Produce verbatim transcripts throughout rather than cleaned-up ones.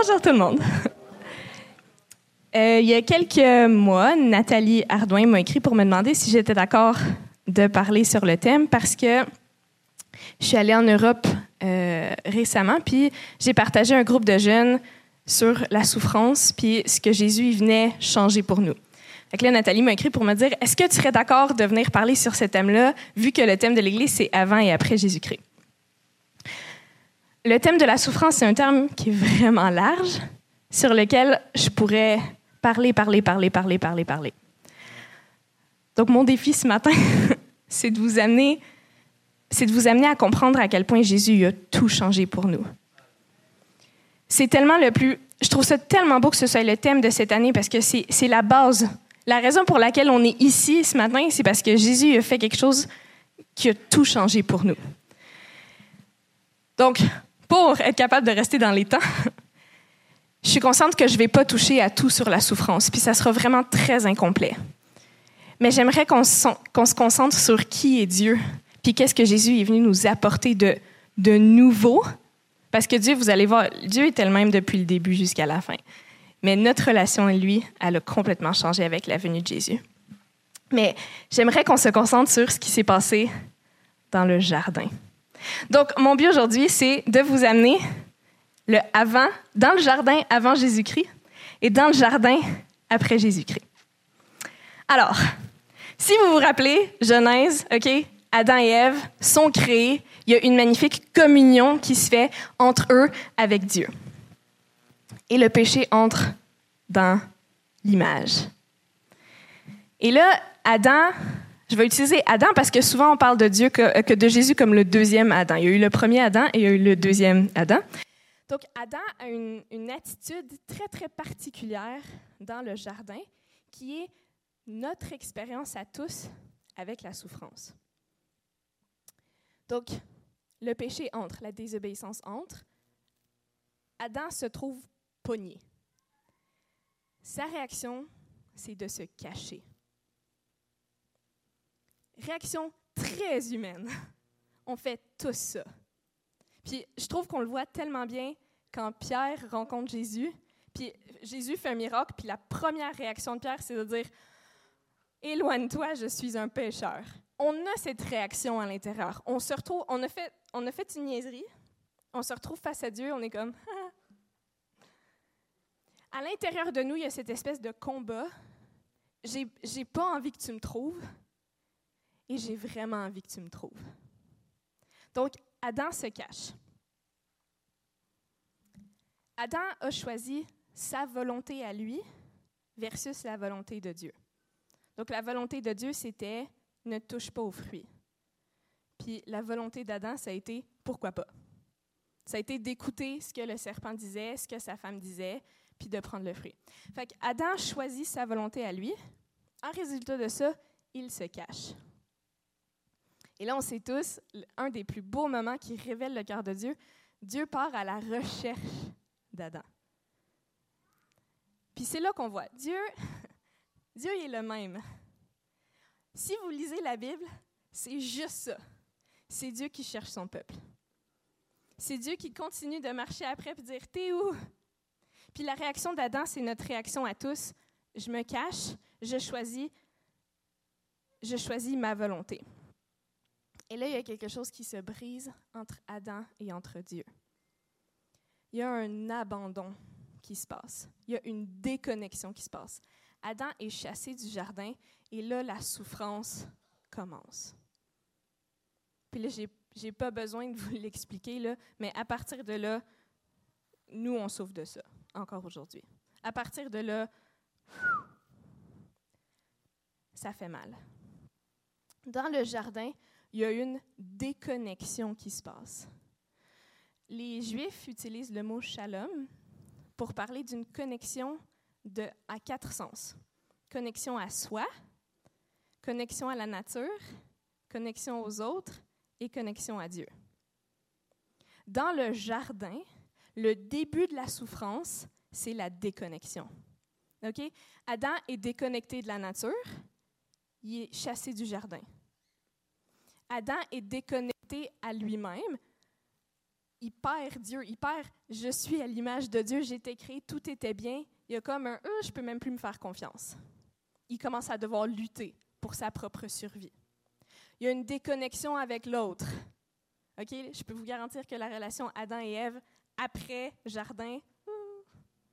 Bonjour tout le monde. Euh, il y a quelques mois, Nathalie Ardouin m'a écrit pour me demander si j'étais d'accord de parler sur le thème parce que je suis allée en Europe euh, récemment, puis j'ai partagé un groupe de jeunes sur la souffrance, puis ce que Jésus il venait changer pour nous. Fait que là, Nathalie m'a écrit pour me dire, est-ce que tu serais d'accord de venir parler sur ce thème-là, vu que le thème de l'Église, c'est avant et après Jésus-Christ? Le thème de la souffrance, c'est un terme qui est vraiment large, sur lequel je pourrais parler, parler, parler, parler, parler, parler. Donc, mon défi ce matin, c'est de vous amener, c'est de vous amener à comprendre à quel point Jésus a tout changé pour nous. C'est tellement le plus... Je trouve ça tellement beau que ce soit le thème de cette année parce que c'est, c'est la base. La raison pour laquelle on est ici ce matin, c'est parce que Jésus a fait quelque chose qui a tout changé pour nous. Donc, pour être capable de rester dans les temps, je suis consciente que je ne vais pas toucher à tout sur la souffrance, puis ça sera vraiment très incomplet. Mais j'aimerais qu'on se, qu'on se concentre sur qui est Dieu, puis qu'est-ce que Jésus est venu nous apporter de, de nouveau. Parce que Dieu, vous allez voir, Dieu était le même depuis le début jusqu'à la fin. Mais notre relation et lui, elle a complètement changé avec la venue de Jésus. Mais j'aimerais qu'on se concentre sur ce qui s'est passé dans le jardin. Donc, mon but aujourd'hui, c'est de vous amener le avant, dans le jardin avant Jésus-Christ et dans le jardin après Jésus-Christ. Alors, si vous vous rappelez, Genèse, OK, Adam et Ève sont créés. Il y a une magnifique communion qui se fait entre eux avec Dieu. Et le péché entre dans l'image. Et là, Adam, je vais utiliser Adam parce que souvent on parle de Dieu que, que de Jésus comme le deuxième Adam. Il y a eu le premier Adam et il y a eu le deuxième Adam. Donc Adam a une, une attitude très, très particulière dans le jardin qui est notre expérience à tous avec la souffrance. Donc, le péché entre, la désobéissance entre. Adam se trouve pogné. Sa réaction, c'est de se cacher. Réaction très humaine. On fait tous ça. Puis, je trouve qu'on le voit tellement bien quand Pierre rencontre Jésus. Puis, Jésus fait un miracle, puis la première réaction de Pierre, c'est de dire « Éloigne-toi, je suis un pécheur ». On a cette réaction à l'intérieur. On se retrouve, on a fait, on a fait une niaiserie, on se retrouve face à Dieu, on est comme... À l'intérieur de nous, il y a cette espèce de combat. J'ai, j'ai pas envie que tu me trouves et j'ai vraiment envie que tu me trouves. Donc, Adam se cache. Adam a choisi sa volonté à lui versus la volonté de Dieu. Donc, la volonté de Dieu, c'était... ne touche pas aux fruits. Puis la volonté d'Adam, ça a été « pourquoi pas ». Ça a été d'écouter ce que le serpent disait, ce que sa femme disait, puis de prendre le fruit. Fait qu'Adam choisit sa volonté à lui. En résultat de ça, il se cache. Et là, on sait tous, un des plus beaux moments qui révèle le cœur de Dieu, Dieu part à la recherche d'Adam. Puis c'est là qu'on voit, Dieu, Dieu il est le même. Si vous lisez la Bible, c'est juste ça. C'est Dieu qui cherche son peuple. C'est Dieu qui continue de marcher après et de dire « T'es où? » Puis la réaction d'Adam, c'est notre réaction à tous. Je me cache, je choisis, je choisis ma volonté. Et là, il y a quelque chose qui se brise entre Adam et entre Dieu. Il y a un abandon qui se passe. Il y a une déconnexion qui se passe. Adam est chassé du jardin et là, la souffrance commence. Puis là, j'ai, j'ai pas besoin de vous l'expliquer, là, mais à partir de là, nous, on souffre de ça, encore aujourd'hui. À partir de là, ça fait mal. Dans le jardin, il y a une déconnexion qui se passe. Les Juifs utilisent le mot « shalom » pour parler d'une connexion de, à quatre sens. Connexion à soi, connexion à la nature, connexion aux autres et connexion à Dieu. Dans le jardin, le début de la souffrance, c'est la déconnexion. Okay? Adam est déconnecté de la nature, il est chassé du jardin. Adam est déconnecté à lui-même, il perd Dieu, il perd « je suis à l'image de Dieu, j'ai été créé, tout était bien », il y a comme un « euh, je peux même plus me faire confiance ». Il commence à devoir lutter pour sa propre survie. Il y a une déconnexion avec l'autre. OK? Je peux vous garantir que la relation Adam et Ève, après jardin, ouh.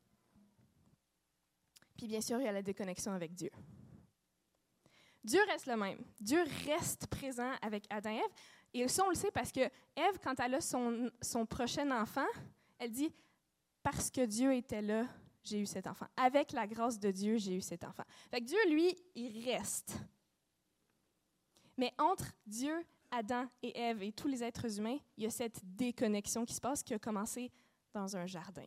Puis bien sûr, il y a la déconnexion avec Dieu. Dieu reste le même. Dieu reste présent avec Adam et Ève. Et ça, on le sait parce que Ève, quand elle a son, son prochain enfant, elle dit « Parce que Dieu était là, j'ai eu cet enfant. Avec la grâce de Dieu, j'ai eu cet enfant. » Fait que Dieu, lui, il reste. Mais entre Dieu, Adam et Ève et tous les êtres humains, il y a cette déconnexion qui se passe qui a commencé dans un jardin.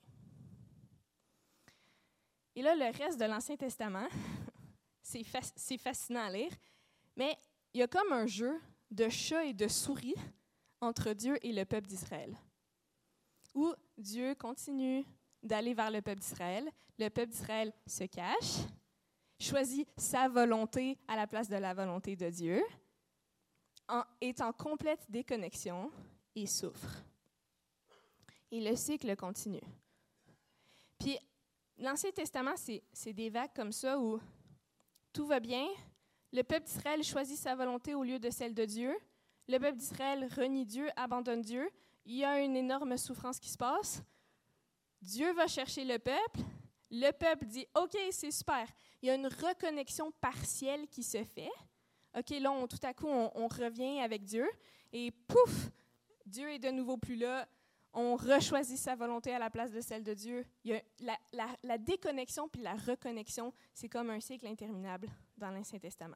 Et là, le reste de l'Ancien Testament, c'est, fa- c'est fascinant à lire, mais il y a comme un jeu de chat et de souris entre Dieu et le peuple d'Israël, où Dieu continue d'aller vers le peuple d'Israël, le peuple d'Israël se cache, choisit sa volonté à la place de la volonté de Dieu, en, est en complète déconnexion et souffre. Et le cycle continue. Puis, l'Ancien Testament, c'est, c'est des vagues comme ça où tout va bien, le peuple d'Israël choisit sa volonté au lieu de celle de Dieu, le peuple d'Israël renie Dieu, abandonne Dieu, il y a une énorme souffrance qui se passe, Dieu va chercher le peuple, le peuple dit « OK, c'est super », il y a une reconnexion partielle qui se fait. OK, là, on, tout à coup, on, on revient avec Dieu et pouf, Dieu est de nouveau plus là. On rechoisit sa volonté à la place de celle de Dieu. Il y a la, la, la déconnexion puis la reconnexion, c'est comme un cycle interminable dans l'Ancien Testament.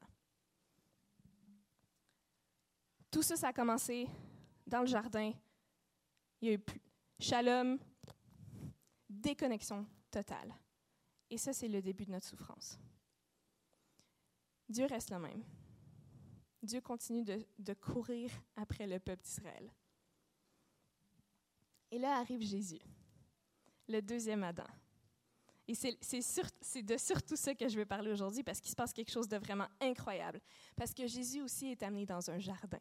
Tout ça, ça a commencé dans le jardin. Il y a eu shalom, déconnexion totale. Et ça, c'est le début de notre souffrance. Dieu reste le même. Dieu continue de, de courir après le peuple d'Israël. Et là arrive Jésus, le deuxième Adam. Et c'est, c'est, sur, c'est de surtout ça que je vais parler aujourd'hui parce qu'il se passe quelque chose de vraiment incroyable. Parce que Jésus aussi est amené dans un jardin.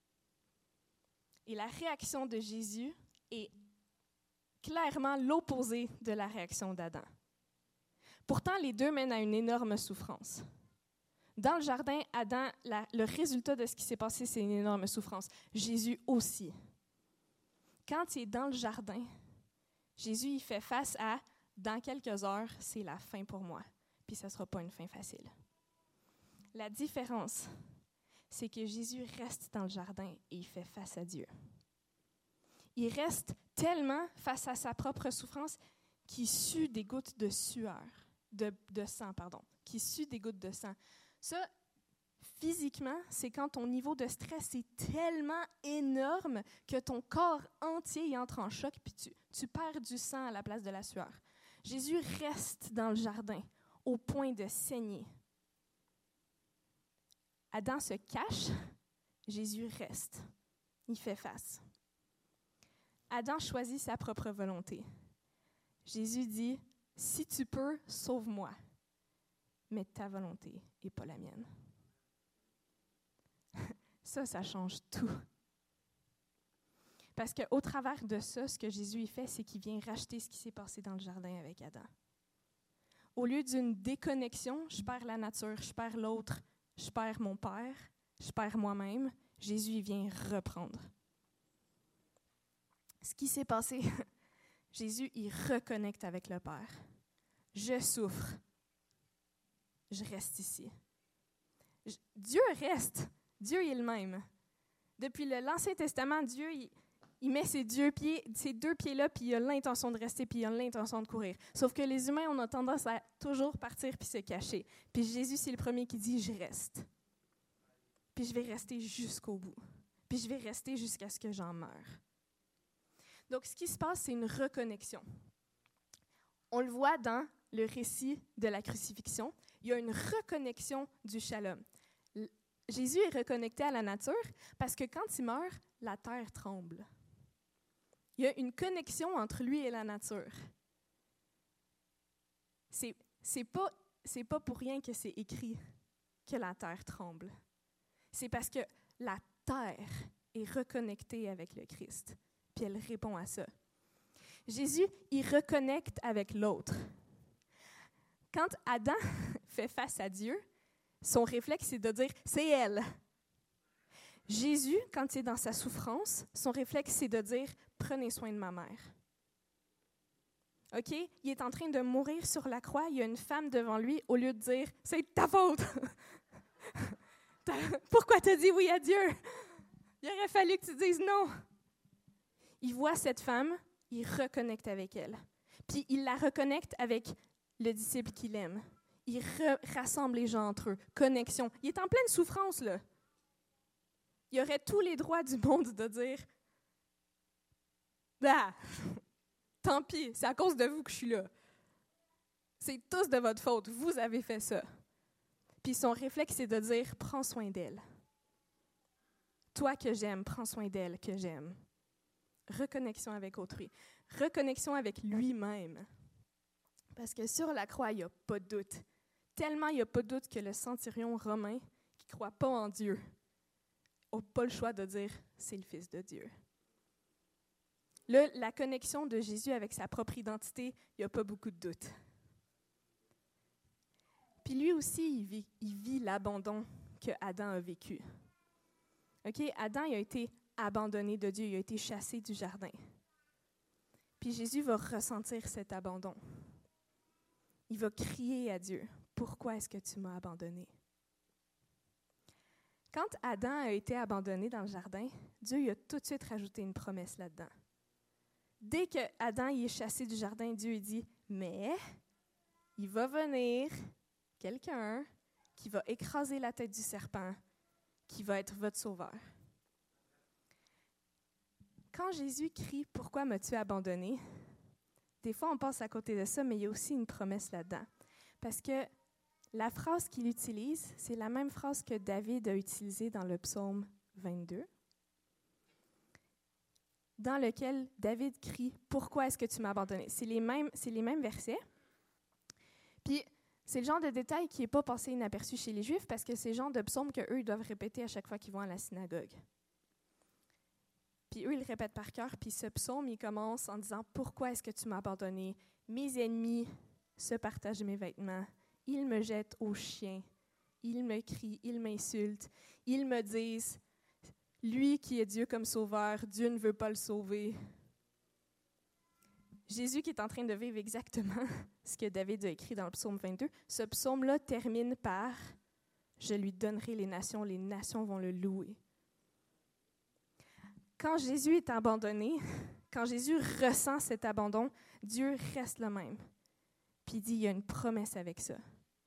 Et la réaction de Jésus est clairement l'opposé de la réaction d'Adam. Pourtant, les deux mènent à une énorme souffrance. Dans le jardin, Adam, la, le résultat de ce qui s'est passé, c'est une énorme souffrance. Jésus aussi. Quand il est dans le jardin, Jésus il fait face à « dans quelques heures, c'est la fin pour moi ». Puis ça ne sera pas une fin facile. La différence, c'est que Jésus reste dans le jardin et il fait face à Dieu. Il reste tellement face à sa propre souffrance qu'il sue des gouttes de sueur, de, de sang, pardon, qu'il sue des gouttes de sang. Ça, physiquement, c'est quand ton niveau de stress est tellement énorme que ton corps entier y entre en choc puis tu, tu perds du sang à la place de la sueur. Jésus reste dans le jardin au point de saigner. Adam se cache, Jésus reste. Il fait face. Adam choisit sa propre volonté. Jésus dit, « Si tu peux, sauve-moi, mais ta volonté n'est pas la mienne. » Ça, ça change tout. Parce qu'au travers de ça, ce que Jésus fait, c'est qu'il vient racheter ce qui s'est passé dans le jardin avec Adam. Au lieu d'une déconnexion, je perds la nature, je perds l'autre, je perds mon Père, je perds moi-même, Jésus il vient reprendre. Ce qui s'est passé, Jésus, il reconnecte avec le Père. Je souffre. Je reste ici. Je, Dieu reste. Dieu est le même. Depuis le, l'Ancien Testament, Dieu, il, il met ses deux pieds, ses deux pieds-là, puis il a l'intention de rester, puis il a l'intention de courir. Sauf que les humains, on a tendance à toujours partir puis se cacher. Puis Jésus, c'est le premier qui dit « Je reste. » Puis je vais rester jusqu'au bout. Puis je vais rester jusqu'à ce que j'en meure. Donc, ce qui se passe, c'est une reconnexion. On le voit dans le récit de la crucifixion. Il y a une reconnexion du shalom. Jésus est reconnecté à la nature parce que quand il meurt, la terre tremble. Il y a une connexion entre lui et la nature. C'est, c'est pas, c'est pas pour rien que c'est écrit que la terre tremble. C'est parce que la terre est reconnectée avec le Christ. puis elle répond à ça. Jésus, il reconnecte avec l'autre. Quand Adam fait face à Dieu, son réflexe, c'est de dire « c'est elle ». Jésus, quand il est dans sa souffrance, son réflexe, c'est de dire « prenez soin de ma mère ». OK? Il est en train de mourir sur la croix, il y a une femme devant lui, au lieu de dire « c'est ta faute ». Pourquoi tu as dit oui à Dieu? Il aurait fallu que tu dises non. Il voit cette femme, il reconnecte avec elle. Puis il la reconnecte avec le disciple qu'il aime. Il re- rassemble les gens entre eux. Connexion. Il est en pleine souffrance, là. Il aurait tous les droits du monde de dire « Ah, tant pis, c'est à cause de vous que je suis là. C'est tous de votre faute, vous avez fait ça. » Puis son réflexe, c'est de dire « prends soin d'elle. Toi que j'aime, prends soin d'elle que j'aime. » Reconnexion avec autrui. Reconnexion avec lui-même. Parce que sur la croix, il n'y a pas de doute. Tellement il n'y a pas de doute que le centurion romain qui ne croit pas en Dieu n'a pas le choix de dire « c'est le Fils de Dieu ». Là, la connexion de Jésus avec sa propre identité, il n'y a pas beaucoup de doute. Puis lui aussi, il vit, il vit l'abandon que Adam a vécu. OK? Adam, il a été abandonné de Dieu, il a été chassé du jardin. Puis Jésus va ressentir cet abandon. Il va crier à Dieu, « Pourquoi est-ce que tu m'as abandonné? » Quand Adam a été abandonné dans le jardin, Dieu il a tout de suite rajouté une promesse là-dedans. Dès que Adam il est chassé du jardin, Dieu il dit, « Mais il va venir quelqu'un qui va écraser la tête du serpent, qui va être votre sauveur. » Quand Jésus crie « Pourquoi m'as-tu abandonné? » Des fois, on passe à côté de ça, mais il y a aussi une promesse là-dedans. Parce que la phrase qu'il utilise, c'est la même phrase que David a utilisée dans le psaume vingt-deux, dans lequel David crie « Pourquoi est-ce que tu m'as abandonné? » C'est les mêmes, c'est les mêmes versets. Puis, c'est le genre de détail qui n'est pas passé inaperçu chez les Juifs parce que c'est le genre de psaume qu'eux, ils doivent répéter à chaque fois qu'ils vont à la synagogue. Puis eux, ils le répètent par cœur, puis ce psaume, il commence en disant « Pourquoi est-ce que tu m'as abandonné? Mes ennemis se partagent mes vêtements. Ils me jettent aux chiens. Ils me crient, ils m'insultent. Ils me disent « Lui qui est Dieu comme sauveur, Dieu ne veut pas le sauver. » Jésus qui est en train de vivre exactement ce que David a écrit dans le psaume vingt-deux, ce psaume-là termine par « Je lui donnerai les nations, les nations vont le louer. » Quand Jésus est abandonné, quand Jésus ressent cet abandon, Dieu reste le même. Puis il dit, il y a une promesse avec ça.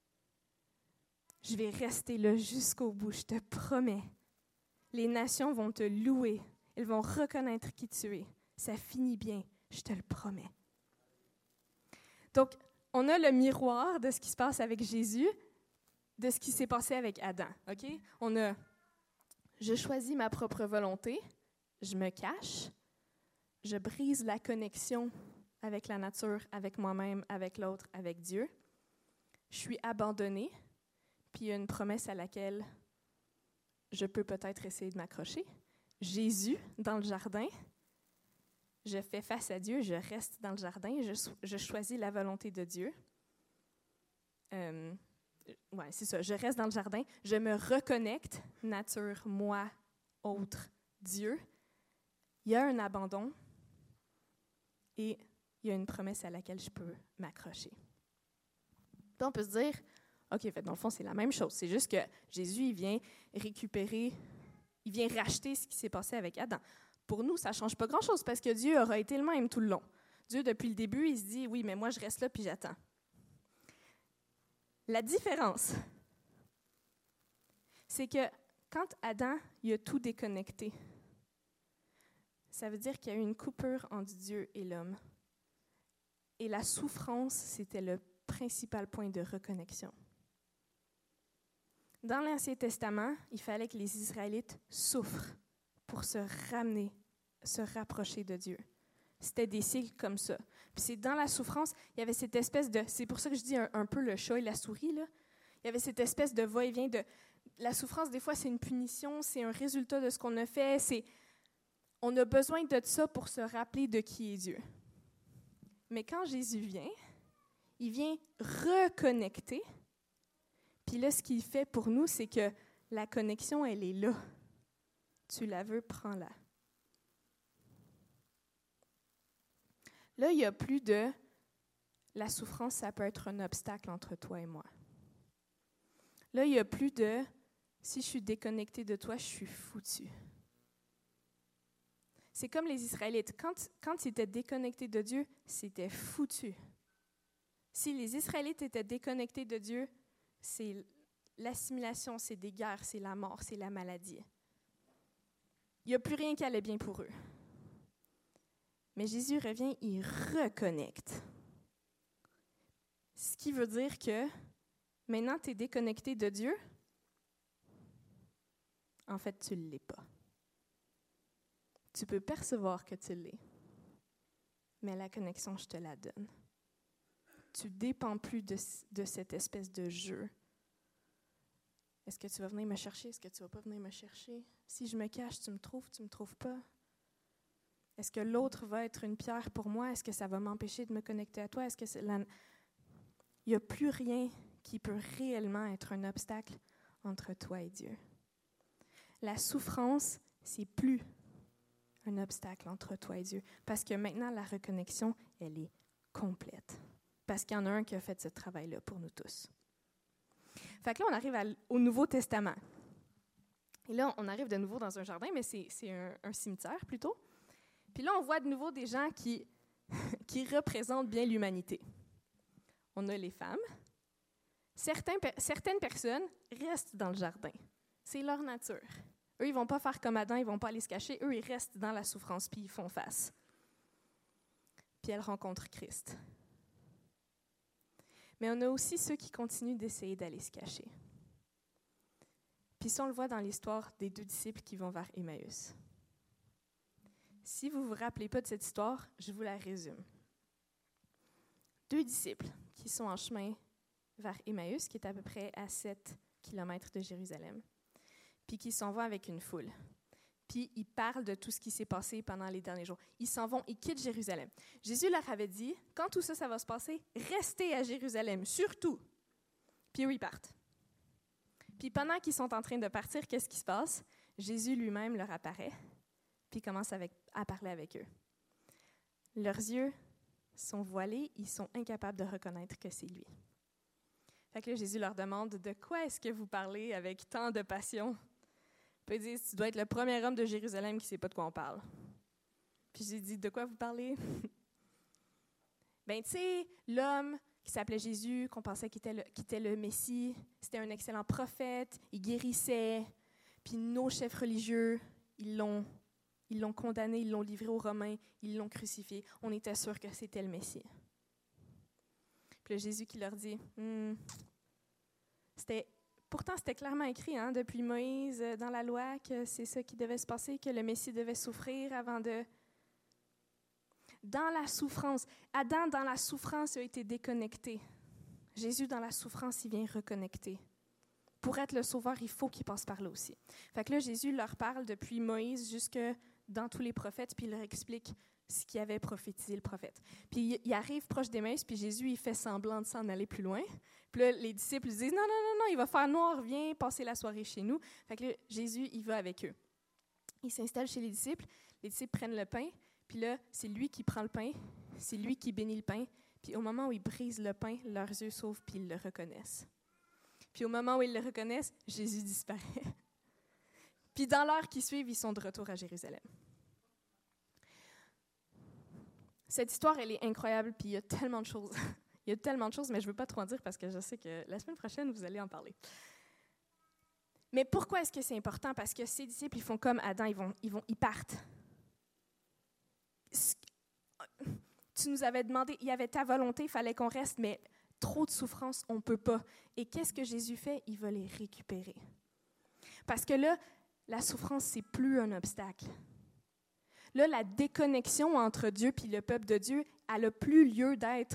Je vais rester là jusqu'au bout, je te promets. Les nations vont te louer, elles vont reconnaître qui tu es. Ça finit bien, je te le promets. Donc, on a le miroir de ce qui se passe avec Jésus, de ce qui s'est passé avec Adam. OK? On a, je choisis ma propre volonté, je me cache, je brise la connexion avec la nature, avec moi-même, avec l'autre, avec Dieu. Je suis abandonnée, puis il y a une promesse à laquelle je peux peut-être essayer de m'accrocher. Jésus, dans le jardin, je fais face à Dieu, je reste dans le jardin, je, je choisis la volonté de Dieu. Euh, ouais, c'est ça, je reste dans le jardin, je me reconnecte, nature, moi, autre, Dieu. Il y a un abandon et il y a une promesse à laquelle je peux m'accrocher. Puis on peut se dire, OK, fait, dans le fond, c'est la même chose. C'est juste que Jésus, il vient récupérer, il vient racheter ce qui s'est passé avec Adam. Pour nous, ça ne change pas grand-chose parce que Dieu aura été le même tout le long. Dieu, depuis le début, il se dit, oui, mais moi, je reste là puis j'attends. La différence, c'est que quand Adam, il a tout déconnecté, ça veut dire qu'il y a eu une coupure entre Dieu et l'homme. Et la souffrance, c'était le principal point de reconnexion. Dans l'Ancien Testament, il fallait que les Israélites souffrent pour se ramener, se rapprocher de Dieu. C'était des cycles comme ça. Puis c'est dans la souffrance, il y avait cette espèce de... C'est pour ça que je dis un, un peu le chat et la souris, là. Il y avait cette espèce de va-et-vient de... La souffrance, des fois, c'est une punition, c'est un résultat de ce qu'on a fait, c'est... On a besoin de ça pour se rappeler de qui est Dieu. Mais quand Jésus vient, il vient reconnecter. Puis là, ce qu'il fait pour nous, c'est que la connexion, elle est là. Tu la veux, prends-la. Là, il n'y a plus de « la souffrance, ça peut être un obstacle entre toi et moi ». Là, il n'y a plus de « si je suis déconnecté de toi, je suis foutu ». C'est comme les Israélites. Quand, quand ils étaient déconnectés de Dieu, c'était foutu. Si les Israélites étaient déconnectés de Dieu, c'est l'assimilation, c'est des guerres, c'est la mort, c'est la maladie. Il n'y a plus rien qui allait bien pour eux. Mais Jésus revient, il reconnecte. Ce qui veut dire que maintenant, tu es déconnecté de Dieu. En fait, tu ne l'es pas. Tu peux percevoir que tu l'es, mais la connexion, je te la donne. Tu ne dépends plus de, de cette espèce de jeu. Est-ce que tu vas venir me chercher? Est-ce que tu ne vas pas venir me chercher? Si je me cache, tu me trouves, tu ne me trouves pas? Est-ce que l'autre va être une pierre pour moi? Est-ce que ça va m'empêcher de me connecter à toi? Est-ce que c'est la... Il n'y a plus rien qui peut réellement être un obstacle entre toi et Dieu. La souffrance, c'est plus un obstacle entre toi et Dieu. Parce que maintenant, la reconnexion, elle est complète. Parce qu'il y en a un qui a fait ce travail-là pour nous tous. Fait que là, on arrive à, au Nouveau Testament. Et là, on arrive de nouveau dans un jardin, mais c'est, c'est un, un cimetière plutôt. Puis là, on voit de nouveau des gens qui, qui représentent bien l'humanité. On a les femmes. Certains, certaines personnes restent dans le jardin. C'est leur nature. Eux, ils ne vont pas faire comme Adam, ils ne vont pas aller se cacher. Eux, ils restent dans la souffrance, puis ils font face. Puis elles rencontrent Christ. Mais on a aussi ceux qui continuent d'essayer d'aller se cacher. Puis ça, on le voit dans l'histoire des deux disciples qui vont vers Emmaüs. Si vous ne vous rappelez pas de cette histoire, je vous la résume. Deux disciples qui sont en chemin vers Emmaüs, qui est à peu près à sept kilomètres de Jérusalem, puis qui s'en vont avec une foule. Puis ils parlent de tout ce qui s'est passé pendant les derniers jours. Ils s'en vont, ils quittent Jérusalem. Jésus leur avait dit, quand tout ça, ça va se passer, restez à Jérusalem, surtout. Puis eux, ils partent. Puis pendant qu'ils sont en train de partir, qu'est-ce qui se passe? Jésus lui-même leur apparaît, puis commence avec, à parler avec eux. Leurs yeux sont voilés, ils sont incapables de reconnaître que c'est lui. Fait que là, Jésus leur demande, de quoi est-ce que vous parlez avec tant de passion? Puis il dit, tu dois être le premier homme de Jérusalem qui ne sait pas de quoi on parle. Puis j'ai dit, de quoi vous parlez? Ben, tu sais, l'homme qui s'appelait Jésus, qu'on pensait qu'il était, le, qu'il était le Messie, c'était un excellent prophète, il guérissait, puis nos chefs religieux, ils l'ont, ils l'ont condamné, ils l'ont livré aux Romains, ils l'ont crucifié. On était sûr que c'était le Messie. Puis là, Jésus qui leur dit, hm, c'était... Pourtant, c'était clairement écrit hein, depuis Moïse dans la loi que c'est ça qui devait se passer, que le Messie devait souffrir avant de... Dans la souffrance, Adam, dans la souffrance, a été déconnecté. Jésus, dans la souffrance, il vient reconnecter. Pour être le sauveur, il faut qu'il passe par là aussi. Fait que là, Jésus leur parle depuis Moïse jusque dans tous les prophètes, puis il leur explique ce qu'il avait prophétisé le prophète. Puis il arrive proche d'Emmaüs, puis Jésus, il fait semblant de s'en aller plus loin. Puis là, les disciples disent, non, non, non, non, il va faire noir, viens passer la soirée chez nous. Fait que là, Jésus, il va avec eux. Il s'installe chez les disciples, les disciples prennent le pain, puis là, c'est lui qui prend le pain, c'est lui qui bénit le pain, puis au moment où il brise le pain, leurs yeux s'ouvrent, puis ils le reconnaissent. Puis au moment où ils le reconnaissent, Jésus disparaît. Puis dans l'heure qui suit, ils sont de retour à Jérusalem. Cette histoire, elle est incroyable, puis il y a tellement de choses. Il y a tellement de choses, mais je ne veux pas trop en dire parce que je sais que la semaine prochaine, vous allez en parler. Mais pourquoi est-ce que c'est important? Parce que ces disciples, ils font comme Adam, ils, vont, ils, vont, ils partent. Tu nous avais demandé, il y avait ta volonté, il fallait qu'on reste, mais trop de souffrance, on ne peut pas. Et qu'est-ce que Jésus fait? Il va les récupérer. Parce que là, la souffrance, c'est plus un obstacle. Là, la déconnexion entre Dieu et le peuple de Dieu, elle n'a plus lieu d'être.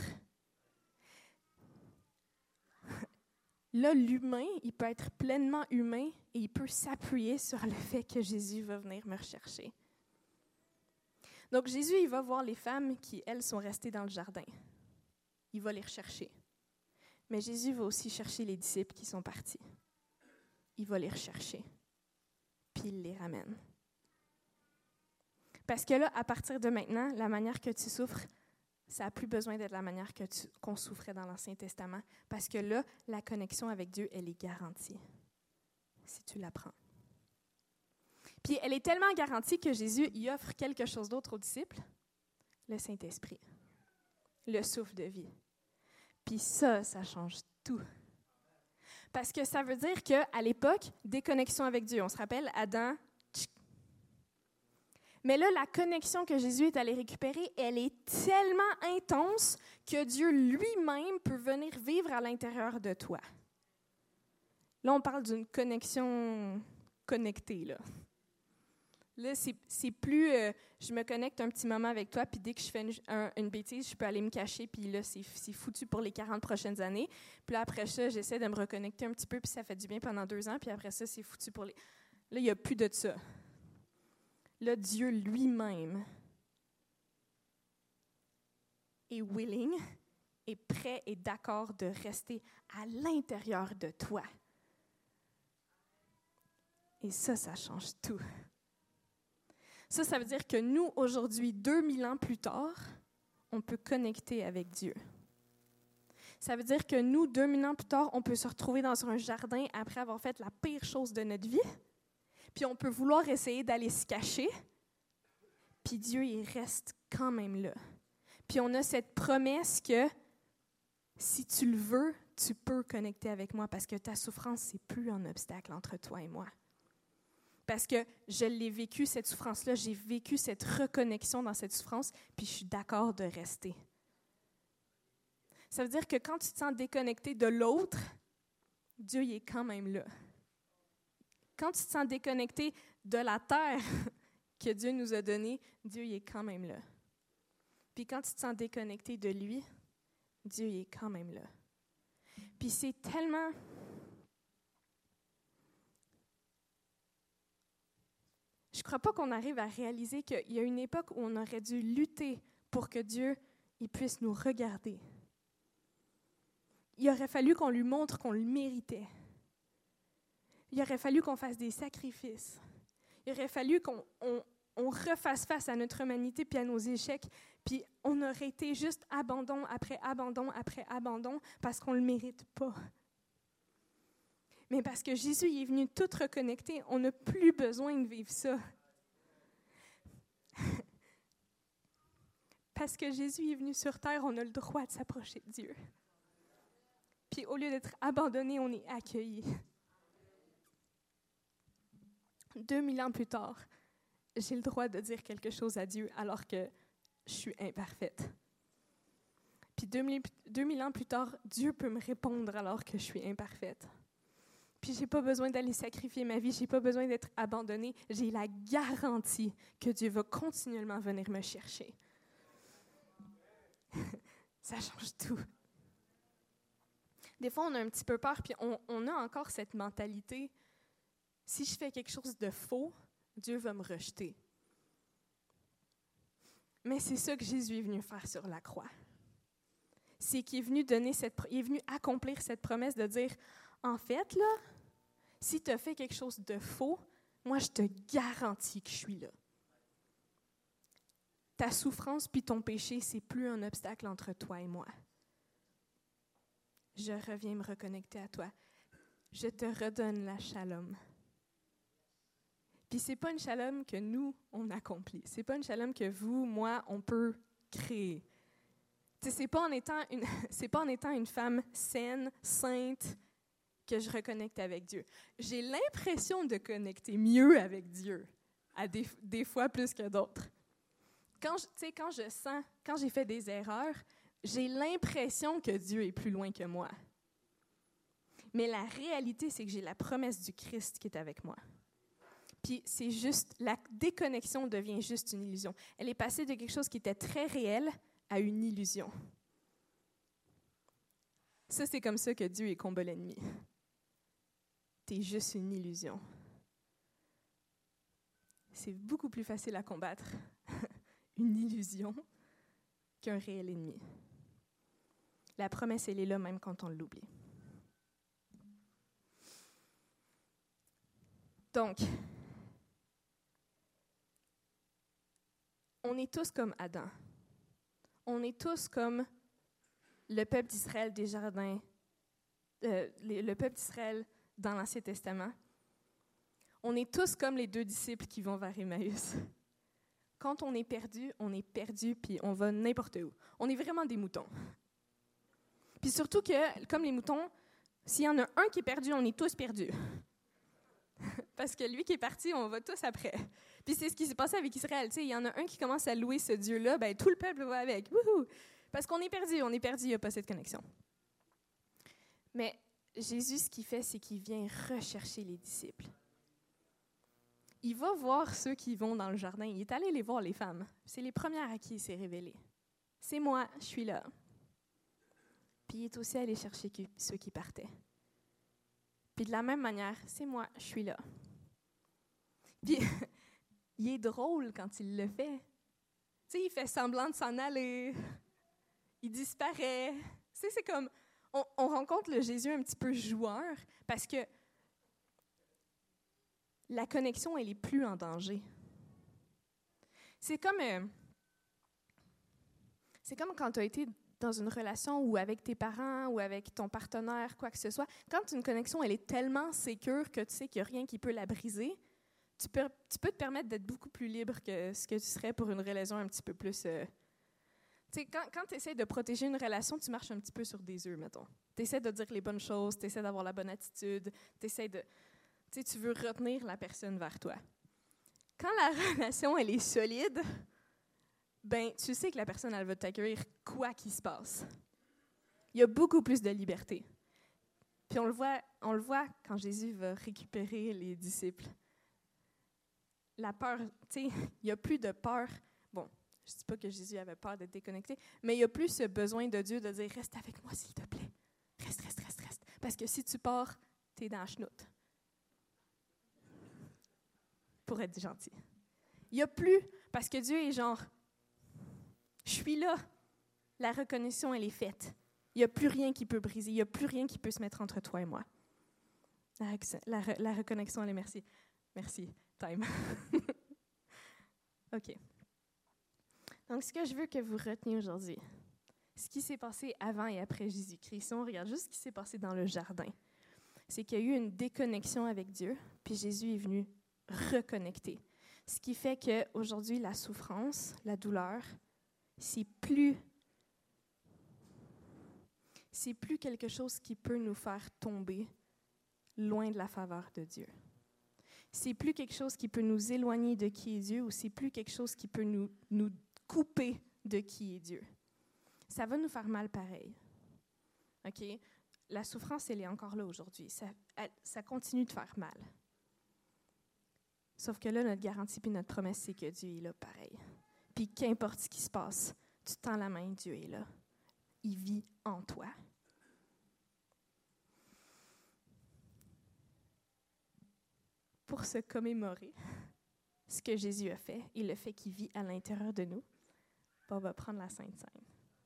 Là, l'humain, il peut être pleinement humain et il peut s'appuyer sur le fait que Jésus va venir me rechercher. Donc Jésus, il va voir les femmes qui, elles, sont restées dans le jardin. Il va les rechercher. Mais Jésus va aussi chercher les disciples qui sont partis. Il va les rechercher. Puis il les ramène. Parce que là, à partir de maintenant, la manière que tu souffres, ça n'a plus besoin d'être la manière que tu, qu'on souffrait dans l'Ancien Testament. Parce que là, la connexion avec Dieu, elle est garantie. Si tu la prends. Puis elle est tellement garantie que Jésus y offre quelque chose d'autre aux disciples, le Saint-Esprit, le souffle de vie. Puis ça, ça change tout. Parce que ça veut dire qu'à l'époque, déconnexion avec Dieu. On se rappelle, Adam, tchic. Mais là, la connexion que Jésus est allé récupérer, elle est tellement intense que Dieu lui-même peut venir vivre à l'intérieur de toi. Là, on parle d'une connexion connectée, là. Là, c'est, c'est plus euh, je me connecte un petit moment avec toi, puis dès que je fais une, un, une bêtise, je peux aller me cacher, puis là, c'est, c'est foutu pour les quarante prochaines années. Puis là, après ça, j'essaie de me reconnecter un petit peu, puis ça fait du bien pendant deux ans, puis après ça, c'est foutu pour les... Là, il n'y a plus de ça. Là, Dieu lui-même est willing, est prêt et d'accord de rester à l'intérieur de toi. Et ça, ça change tout. Ça, ça veut dire que nous, aujourd'hui, deux mille ans plus tard, on peut connecter avec Dieu. Ça veut dire que nous, deux mille ans plus tard, on peut se retrouver dans un jardin après avoir fait la pire chose de notre vie, puis on peut vouloir essayer d'aller se cacher, puis Dieu, il reste quand même là. Puis on a cette promesse que si tu le veux, tu peux connecter avec moi parce que ta souffrance, c'est plus un obstacle entre toi et moi. Parce que je l'ai vécu, cette souffrance-là, j'ai vécu cette reconnexion dans cette souffrance, puis je suis d'accord de rester. Ça veut dire que quand tu te sens déconnecté de l'autre, Dieu il est quand même là. Quand tu te sens déconnecté de la terre que Dieu nous a donnée, Dieu il est quand même là. Puis quand tu te sens déconnecté de lui, Dieu il est quand même là. Puis c'est tellement... Je ne crois pas qu'on arrive à réaliser qu'il y a une époque où on aurait dû lutter pour que Dieu il puisse nous regarder. Il aurait fallu qu'on lui montre qu'on le méritait. Il aurait fallu qu'on fasse des sacrifices. Il aurait fallu qu'on on, on refasse face à notre humanité puis à nos échecs, puis on aurait été juste abandon après abandon après abandon parce qu'on ne le mérite pas. Mais parce que Jésus est venu tout reconnecter, on n'a plus besoin de vivre ça. Parce que Jésus est venu sur terre, on a le droit de s'approcher de Dieu. Puis au lieu d'être abandonné, on est accueilli. Deux mille ans plus tard, j'ai le droit de dire quelque chose à Dieu alors que je suis imparfaite. Puis deux mille, deux mille ans plus tard, Dieu peut me répondre alors que je suis imparfaite. Puis je n'ai pas besoin d'aller sacrifier ma vie, je n'ai pas besoin d'être abandonnée. J'ai la garantie que Dieu va continuellement venir me chercher. Ça change tout. Des fois, on a un petit peu peur, puis on, on a encore cette mentalité. Si je fais quelque chose de faux, Dieu va me rejeter. Mais c'est ça que Jésus est venu faire sur la croix. C'est qu'il est venu donner cette, il est venu accomplir cette promesse de dire, en fait, là, si tu as fait quelque chose de faux, moi, je te garantis que je suis là. Ta souffrance puis ton péché, c'est plus un obstacle entre toi et moi. Je reviens me reconnecter à toi. Je te redonne la shalom. Puis c'est pas une shalom que nous, on accomplit. C'est pas une shalom que vous, moi, on peut créer. Tu sais, c'est pas en étant une, c'est pas en étant une femme saine, sainte, que je reconnecte avec Dieu. J'ai l'impression de connecter mieux avec Dieu, à des, des fois plus que d'autres. Quand je, tu sais, quand je sens, quand j'ai fait des erreurs, j'ai l'impression que Dieu est plus loin que moi. Mais la réalité, c'est que j'ai la promesse du Christ qui est avec moi. Puis c'est juste, la déconnexion devient juste une illusion. Elle est passée de quelque chose qui était très réel à une illusion. Ça, c'est comme ça que Dieu est combat l'ennemi. T'es juste une illusion. C'est beaucoup plus facile à combattre une illusion qu'un réel ennemi. La promesse, elle est là même quand on l'oublie. Donc, on est tous comme Adam. On est tous comme le peuple d'Israël des jardins, euh, le peuple d'Israël dans l'Ancien Testament. On est tous comme les deux disciples qui vont vers Emmaüs. Quand on est perdu, on est perdu, puis on va n'importe où. On est vraiment des moutons. Puis surtout que, comme les moutons, s'il y en a un qui est perdu, on est tous perdus. Parce que lui qui est parti, on va tous après. Puis c'est ce qui s'est passé avec Israël. Tu sais, il y en a un qui commence à louer ce Dieu-là, ben tout le peuple va avec. Wouhou! Parce qu'on est perdu, on est perdu, il n'y a pas cette connexion. Mais Jésus, ce qu'il fait, c'est qu'il vient rechercher les disciples. Il va voir ceux qui vont dans le jardin. Il est allé les voir, les femmes. C'est les premières à qui il s'est révélé. C'est moi, je suis là. Puis il est aussi allé chercher ceux qui partaient. Puis de la même manière, c'est moi, je suis là. Puis il est drôle quand il le fait. Tu sais, il fait semblant de s'en aller. Il disparaît. Tu sais, c'est comme, on, on rencontre le Jésus un petit peu joueur parce que la connexion, elle est plus en danger. C'est comme, euh, c'est comme quand tu as été dans une relation ou avec tes parents ou avec ton partenaire, quoi que ce soit. Quand une connexion, elle est tellement sécure que tu sais qu'il n'y a rien qui peut la briser, tu peux, tu peux te permettre d'être beaucoup plus libre que ce que tu serais pour une relation un petit peu plus... Euh, tu sais, quand, quand tu essaies de protéger une relation, tu marches un petit peu sur des œufs, mettons. Tu essaies de dire les bonnes choses, tu essaies d'avoir la bonne attitude, tu essaies de... Tu sais, tu veux retenir la personne vers toi. Quand la relation, elle est solide, ben, tu sais que la personne, elle va t'accueillir quoi qu'il se passe. Il y a beaucoup plus de liberté. Puis on le voit, on le voit quand Jésus va récupérer les disciples. La peur, tu sais, il n'y a plus de peur. Bon, je ne dis pas que Jésus avait peur d'être déconnecté, mais il n'y a plus ce besoin de Dieu de dire « Reste avec moi, s'il te plaît. Reste, reste, reste, reste. » Parce que si tu pars, tu es dans la chenoute. Pour être gentil. Il n'y a plus, parce que Dieu est genre, je suis là, la reconnaissance, elle est faite. Il n'y a plus rien qui peut briser, il n'y a plus rien qui peut se mettre entre toi et moi. La, la, la reconnexion, elle est merci. Merci, time. OK. Donc, ce que je veux que vous reteniez aujourd'hui, ce qui s'est passé avant et après Jésus-Christ, si on regarde juste ce qui s'est passé dans le jardin, c'est qu'il y a eu une déconnexion avec Dieu, puis Jésus est venu reconnecter. Ce qui fait qu'aujourd'hui, la souffrance, la douleur, c'est plus, c'est plus quelque chose qui peut nous faire tomber loin de la faveur de Dieu. C'est plus quelque chose qui peut nous éloigner de qui est Dieu ou c'est plus quelque chose qui peut nous, nous couper de qui est Dieu. Ça va nous faire mal pareil. OK? La souffrance, elle est encore là aujourd'hui. Ça, elle, ça continue de faire mal. Sauf que là, notre garantie puis notre promesse, c'est que Dieu est là pareil. Puis qu'importe ce qui se passe, tu tends la main, Dieu est là. Il vit en toi. Pour se commémorer ce que Jésus a fait et le fait qu'il vit à l'intérieur de nous, on va prendre la Sainte Seine.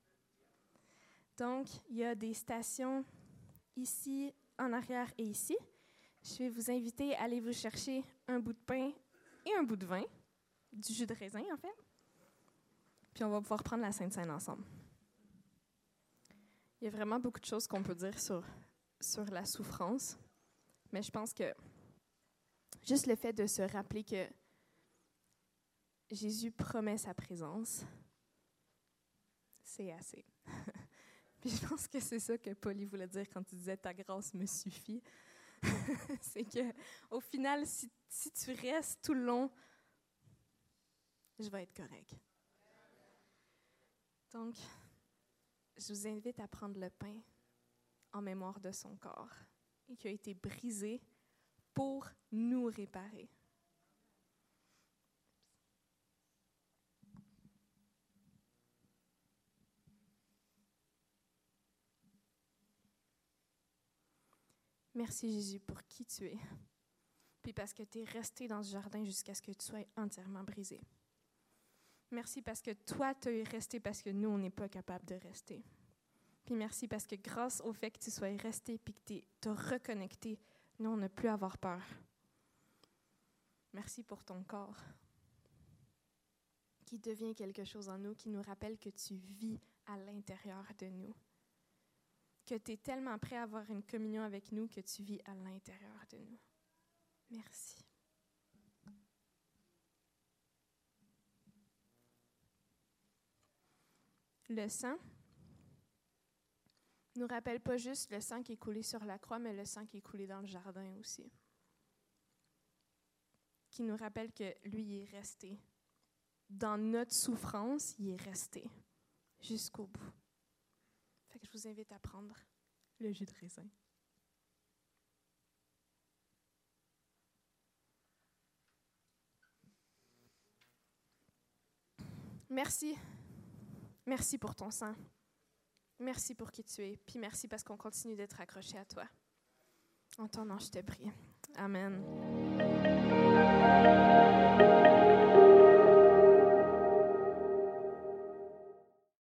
Donc, il y a des stations ici, en arrière et ici. Je vais vous inviter à aller vous chercher un bout de pain et un bout de vin, du jus de raisin en fait. Puis on va pouvoir prendre la Sainte Seine ensemble. Il y a vraiment beaucoup de choses qu'on peut dire sur, sur la souffrance, mais je pense que juste le fait de se rappeler que Jésus promet sa présence, c'est assez. Puis je pense que c'est ça que Paul voulait dire quand il disait « Ta grâce me suffit ». C'est qu'au final, si, si tu restes tout le long, je vais être correct. Donc, je vous invite à prendre le pain en mémoire de son corps et qui a été brisé pour nous réparer. Merci Jésus pour qui tu es, puis parce que tu es resté dans ce jardin jusqu'à ce que tu sois entièrement brisé. Merci parce que toi, tu es resté parce que nous, on n'est pas capable de rester. Puis merci parce que grâce au fait que tu sois resté et que tu t'es reconnecté, nous, on n'a plus à avoir peur. Merci pour ton corps qui devient quelque chose en nous, qui nous rappelle que tu vis à l'intérieur de nous. Que tu es tellement prêt à avoir une communion avec nous que tu vis à l'intérieur de nous. Merci. Le sang nous rappelle pas juste le sang qui est coulé sur la croix, mais le sang qui est coulé dans le jardin aussi. Qui nous rappelle que lui, il est resté. Dans notre souffrance, il est resté jusqu'au bout. Fait que je vous invite à prendre le jus de raisin. Merci. Merci pour ton sang. Merci pour qui tu es. Puis merci parce qu'on continue d'être accrochés à toi. En ton nom, je te prie. Amen.